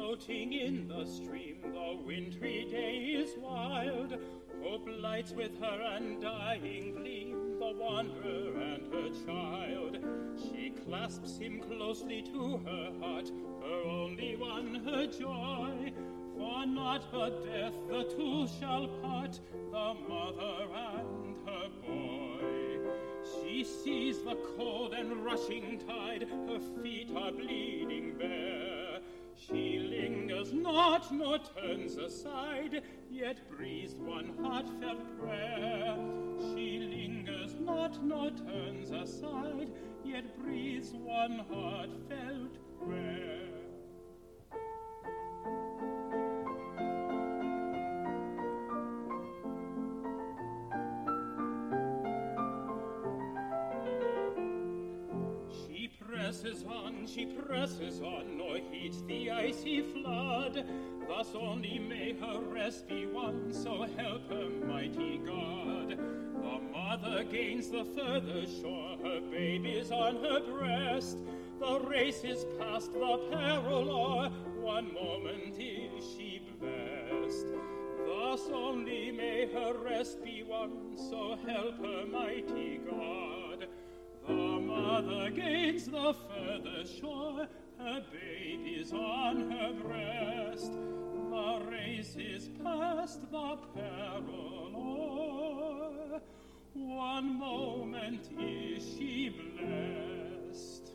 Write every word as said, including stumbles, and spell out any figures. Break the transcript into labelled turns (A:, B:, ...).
A: floating in the stream, the wintry day is wild. Hope lights with her undying gleam the wanderer and her child. She clasps him closely to her heart, her only one, her joy. For not but death the two shall part, the mother and her boy. She sees the cold and rushing tide, her feet are bleeding bare. She lingers not, nor turns aside, yet breathes one heartfelt prayer. She lingers not, nor turns aside, yet breathes one heartfelt prayer. Presses on, she presses on, nor heeds the icy flood. Thus only may her rest be won, so help her mighty God. The mother gains the further shore, her baby's on her breast. The race is past, the peril o'er, one moment is she blessed. Thus only may her rest be won, so help her mighty God. The mother gains the further shore, her baby's on her breast. The race is past, the peril o'er, one moment is she blessed.